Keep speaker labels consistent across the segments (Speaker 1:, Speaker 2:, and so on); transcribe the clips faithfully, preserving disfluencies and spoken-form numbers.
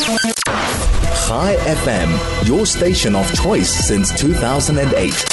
Speaker 1: Chai F M, your station of choice since two thousand eight.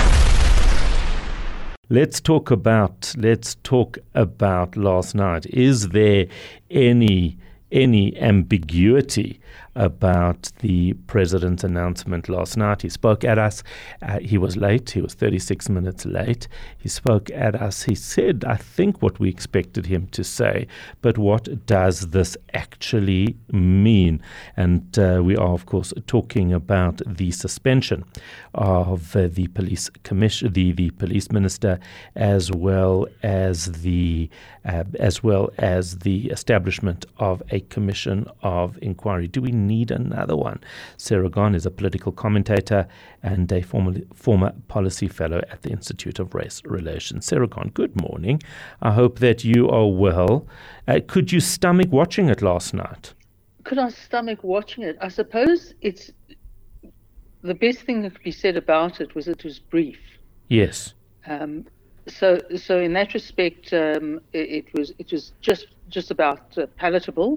Speaker 2: Let's talk about let's talk about last night. Is there any any ambiguity about the president's announcement last night? He spoke at us. Uh, he was late. He was thirty-six minutes late. He spoke at us. He said, I think, what we expected him to say. But what does this actually mean? And uh, we are, of course, talking about the suspension of uh, the police commission, the, the police minister, as well as the uh, as well as the establishment of a commission of inquiry. Do we need another one? Sarah Gon is a political commentator and a former, former policy fellow at the Institute of Race Relations. Sarah Gon, good morning. I hope that you are well. Uh, could you stomach watching it last night?
Speaker 3: Could I stomach watching it? I suppose it's the best thing that could be said about it was it was brief.
Speaker 2: Yes.
Speaker 3: Um, so, so in that respect, um, it, it was it was just just about uh, palatable.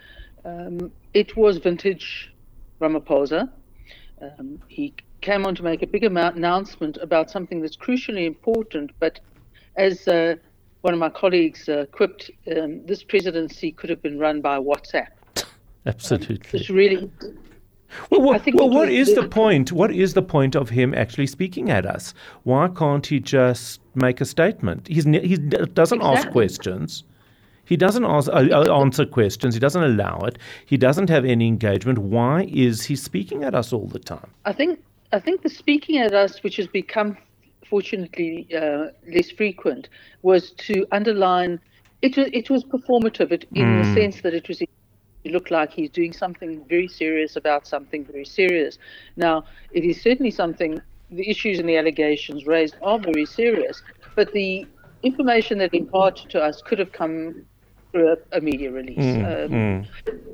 Speaker 3: Um, it was vintage Ramaphosa. Um, he came on to make a big amount announcement about something that's crucially important, but as uh, one of my colleagues uh, quipped, um, this presidency could have been run by WhatsApp.
Speaker 2: Absolutely.
Speaker 3: Um, it's really...
Speaker 2: Well, what,
Speaker 3: I think
Speaker 2: well, what
Speaker 3: was,
Speaker 2: is the point? What is the point of him actually speaking at us? Why can't he just make a statement? He's, he doesn't
Speaker 3: exactly.
Speaker 2: ask questions. He doesn't ask, uh, answer questions. He doesn't allow it. He doesn't have any engagement. Why is he speaking at us all the time?
Speaker 3: I think I think the speaking at us, which has become fortunately uh, less frequent, was to underline it was it was performative it, in mm. the sense that it was. It looked like he's doing something very serious about something very serious. Now, it is certainly something, the issues and the allegations raised are very serious, but the information that imparted to us could have come through a, a media release. Mm, um,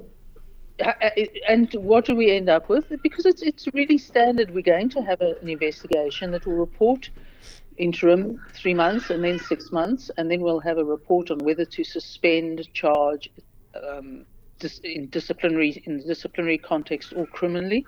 Speaker 3: mm. And what do we end up with? Because it's it's really standard. We're going to have a, an investigation that will report interim three months and then six months, and then we'll have a report on whether to suspend, charge, um, in disciplinary in the disciplinary context or criminally.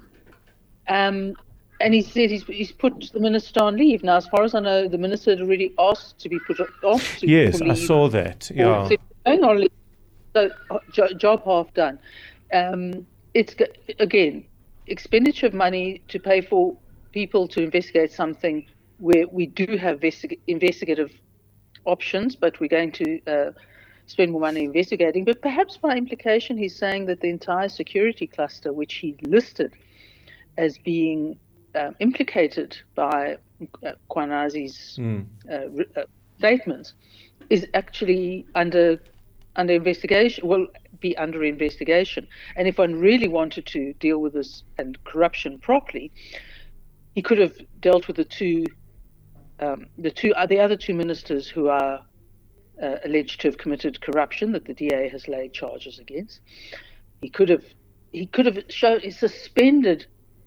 Speaker 3: Um, and he said he's, he's put the minister on leave. Now, as far as I know, the minister had already asked to be put off to
Speaker 2: Yes,
Speaker 3: leave.
Speaker 2: I saw that. Yeah.
Speaker 3: Going on leave. So, job half done. Um, it's, again, expenditure of money to pay for people to investigate something where we do have investigative options, but we're going to... Uh, spend more money investigating, but perhaps by implication he's saying that the entire security cluster, which he listed as being um, implicated by uh, Kwanazi's mm. uh, uh, statements, is actually under under investigation, will be under investigation. And if one really wanted to deal with this and corruption properly, he could have dealt with the two, um, the two, uh, the other two ministers who are Uh, alleged to have committed corruption that the D A has laid charges against. He could have he could have shown he suspended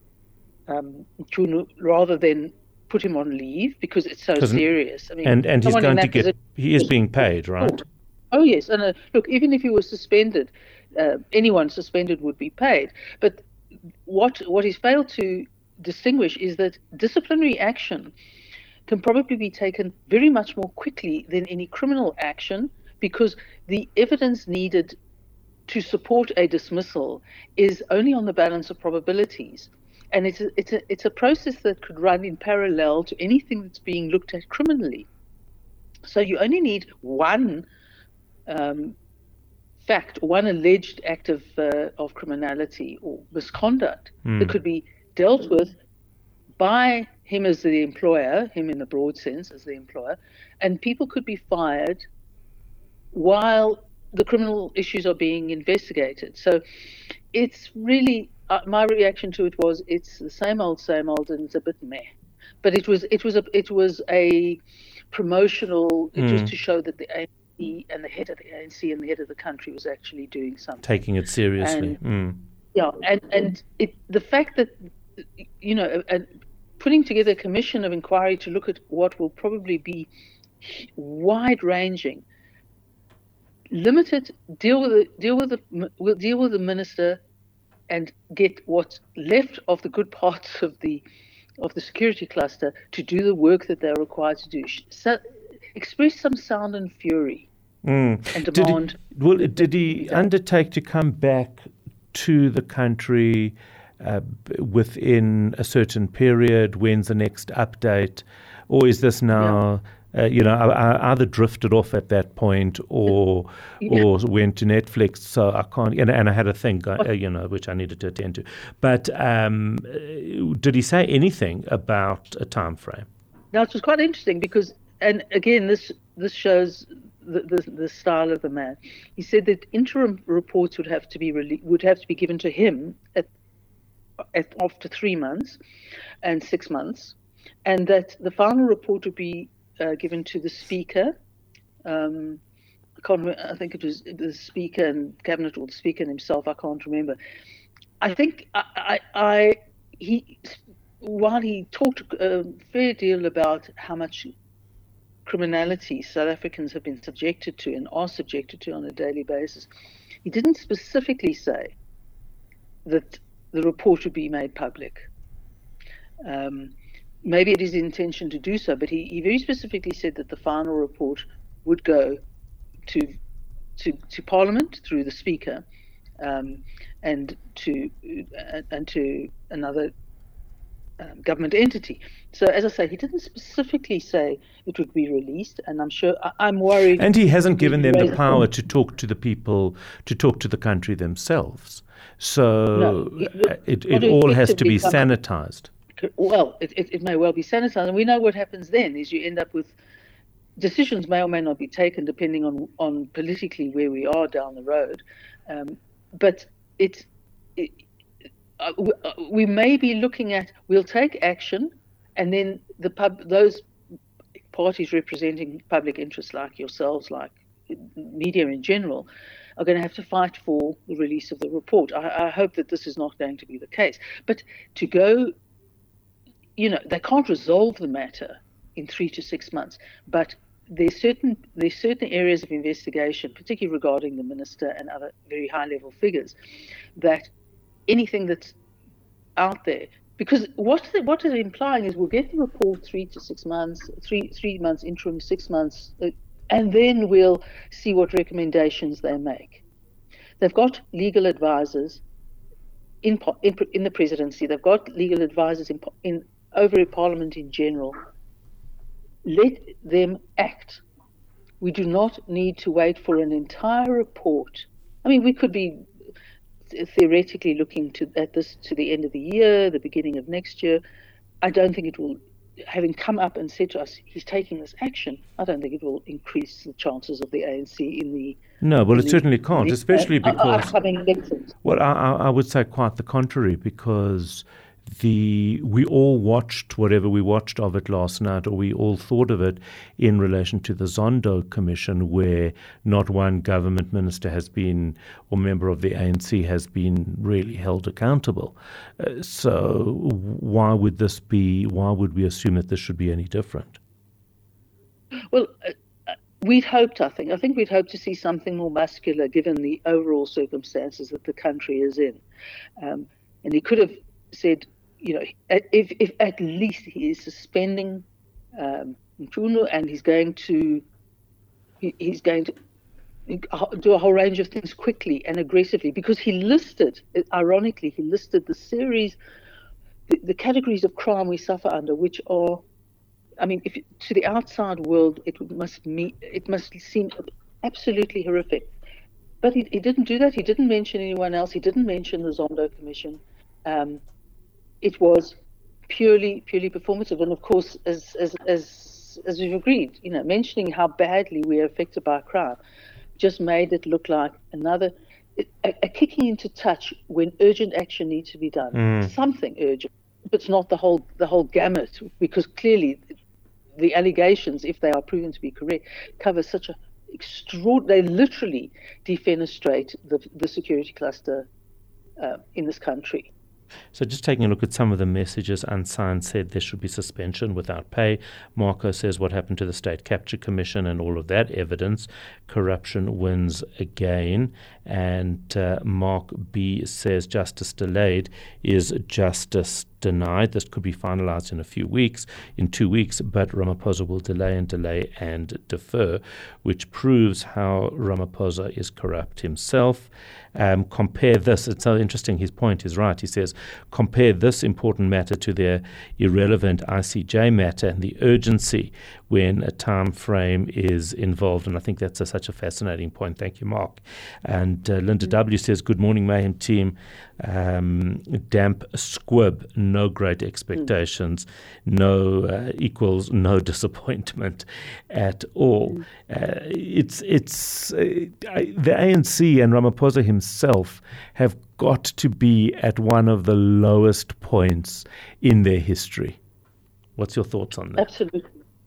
Speaker 3: um, Tunu rather than put him on leave because it's so serious. I mean,
Speaker 2: and and he's going to get he is being paid, right?
Speaker 3: Oh yes, and uh, look, even if he was suspended, uh, anyone suspended would be paid. But what what he's failed to distinguish is that disciplinary action can probably be taken very much more quickly than any criminal action, because the evidence needed to support a dismissal is only on the balance of probabilities. And it's a, it's a, it's a process that could run in parallel to anything that's being looked at criminally. So you only need one um, fact, one alleged act of, uh, of criminality or misconduct mm. that could be dealt with by him as the employer, him in the broad sense as the employer, and people could be fired while the criminal issues are being investigated. So it's really, uh, my reaction to it was, it's the same old, same old, and it's a bit meh. But it was, it was a, it was a promotional, it mm. was to show that the A N C and the head of the A N C and the head of the country was actually doing something.
Speaker 2: Taking it seriously.
Speaker 3: And,
Speaker 2: mm.
Speaker 3: Yeah, and, and it, the fact that, you know, a, a, putting together a commission of inquiry to look at what will probably be wide-ranging, limited, deal with the, deal with the, will deal with the minister and get what's left of the good parts of the of the security cluster to do the work that they're required to do. So, express some sound and fury
Speaker 2: mm.
Speaker 3: and
Speaker 2: did
Speaker 3: demand.
Speaker 2: He, well, did he undertake to come back to the country uh, within a certain period? When's the next update? Or is this now... Yeah. Uh, you know, I, I either drifted off at that point or yeah. or went to Netflix. So I can't, and, and I had a thing, uh, you know, which I needed to attend to. But um, did he say anything about a time frame?
Speaker 3: Now, it was quite interesting because, and again, this this shows the, the the style of the man. He said that interim reports would have to be rele- would have to be given to him at, at after three months and six months, and that the final report would be Uh, given to the Speaker. Um, I can't remember, I think it was the Speaker and Cabinet, or the Speaker himself. I can't remember. I think I, I, I he while he talked a fair deal about how much criminality South Africans have been subjected to and are subjected to on a daily basis, he didn't specifically say that the report would be made public. Um, Maybe it is his intention to do so, but he, he very specifically said that the final report would go to to, to Parliament through the Speaker, um, and to uh, and to another um, government entity. So, as I say, he didn't specifically say it would be released, and I'm sure I, I'm worried.
Speaker 2: And he hasn't given them the power to talk to the people, to talk to the country themselves. So
Speaker 3: no, it,
Speaker 2: it, it all has to be sanitized.
Speaker 3: Well, it, it, it may well be sanitized, and we know what happens then is you end up with decisions may or may not be taken depending on, on politically where we are down the road. Um, but it's, it, uh, we may be looking at, we'll take action, and then the pub, those parties representing public interests like yourselves, like media in general, are going to have to fight for the release of the report. I, I hope that this is not going to be the case. But to go... You know, they can't resolve the matter in three to six months, but there's certain there's certain areas of investigation, particularly regarding the minister and other very high-level figures, that anything that's out there, because what the, what they're implying is we'll get the report three to six months, three three months interim, six months, uh, and then we'll see what recommendations they make. They've got legal advisors in in, in the presidency. They've got legal advisors in in over in Parliament in general. Let them act. We do not need to wait for an entire report. I mean, we could be theoretically looking to at this to the end of the year, the beginning of next year. I don't think it will, having come up and said to us, he's taking this action, I don't think it will increase the chances of the A N C in the...
Speaker 2: No, well, it certainly can't,
Speaker 3: the,
Speaker 2: especially
Speaker 3: uh,
Speaker 2: because...
Speaker 3: upcoming elections.
Speaker 2: Well, I, I would say quite the contrary, because the we all watched whatever we watched of it last night, or we all thought of it in relation to the Zondo Commission, where not one government minister has been, or member of the A N C has been really held accountable. Uh, so why would this be, why would we assume that this should be any different?
Speaker 3: Well, uh, we'd hoped, I think, I think we'd hoped to see something more muscular given the overall circumstances that the country is in. Um, and he could have said, you know, if, if at least he is suspending um, Mfundo, and he's going to he, he's going to do a whole range of things quickly and aggressively, because he listed, ironically, he listed the series, the, the categories of crime we suffer under, which are, I mean, if to the outside world, it must mean, it must seem absolutely horrific. But he, he didn't do that. He didn't mention anyone else. He didn't mention the Zondo Commission. Um, It was purely, purely performative, and of course, as as as as we've agreed, you know, mentioning how badly we are affected by crime, just made it look like another a, a kicking into touch when urgent action needs to be done. Mm. Something urgent, but it's not the whole the whole gamut, because clearly the allegations, if they are proven to be correct, cover such a extraordinary. They literally defenestrate the the security cluster uh, in this country.
Speaker 2: So just taking a look at some of the messages, Unsigned said there should be suspension without pay. Marco says what happened to the State Capture Commission and all of that evidence. Corruption wins again. And uh, Mark B says justice delayed is justice denied. This could be finalized in a few weeks, in two weeks, but Ramaphosa will delay and delay and defer, which proves how Ramaphosa is corrupt himself. Um, compare this, it's so interesting, his point is right. He says, compare this important matter to their irrelevant I C J matter and the urgency when a time frame is involved. And I think that's a, such a fascinating point. Thank you, Mark. And uh, Linda W. says, good morning, Mayhem team. Um, damp squib, no great expectations, no uh, equals no disappointment at all. Uh, it's it's uh, I, the A N C and Ramaphosa himself have got to be at one of the lowest points in their history. What's your thoughts on that?
Speaker 3: Absolutely.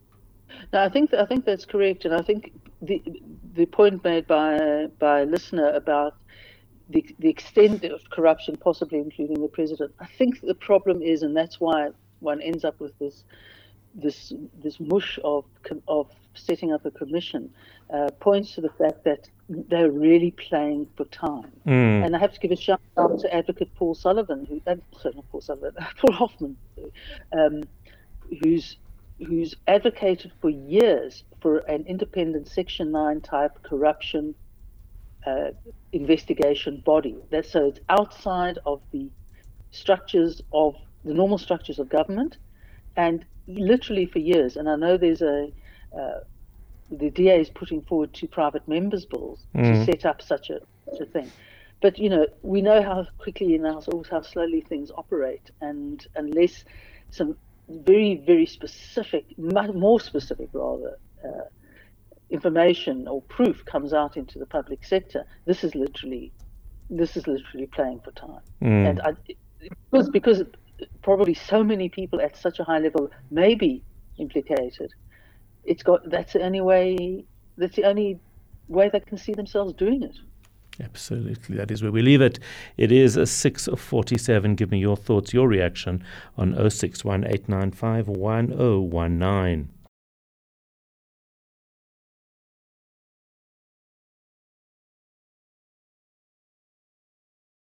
Speaker 3: No, I think I think that's correct, and I think the the point made by by a listener about the the extent of corruption, possibly including the president. I think the problem is, and that's why one ends up with this this this mush of of setting up a commission, uh, points to the fact that they're really playing for time. Mm. And I have to give a shout out to Advocate Paul Sullivan, who uh, sorry, not Paul Sullivan, Paul Hoffman, um, who's who's advocated for years for an independent Section nine type corruption uh, investigation body. That's so it's outside of the structures of the normal structures of government, and literally for years. And I know there's a uh, the D A is putting forward two private members' bills mm. to set up such a such a thing. But you know, we know how quickly and how, how slowly things operate, and unless some very, very specific, more specific rather, uh, information or proof comes out into the public sector, this is literally, this is literally playing for time. Mm. And I, because because probably so many people at such a high level may be implicated, it's got that's the only way. That's the only way they can see themselves doing it.
Speaker 2: Absolutely. That is where we leave it. It is a six forty-seven. Give me your thoughts, your reaction on oh six one eight nine five one oh one nine.